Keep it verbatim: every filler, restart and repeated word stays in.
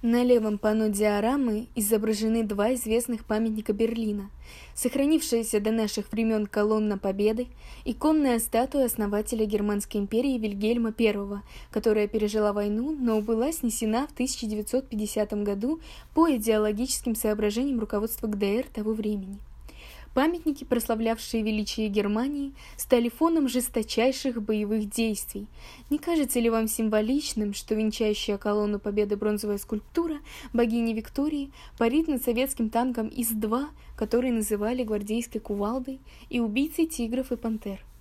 На левом панно диорамы изображены два известных памятника Берлина: сохранившаяся до наших времен колонна Победы и конная статуя основателя Германской империи Вильгельма Первого, которая пережила войну, но была снесена в тысяча девятьсот пятидесятом году по идеологическим соображениям руководства ГДР того времени. Памятники, прославлявшие величие Германии, стали фоном жесточайших боевых действий. Не кажется ли вам символичным, что венчающая колонну Победы бронзовая скульптура богини Виктории парит над советским танком ИС-два, который называли гвардейской кувалдой и убийцей тигров и пантер?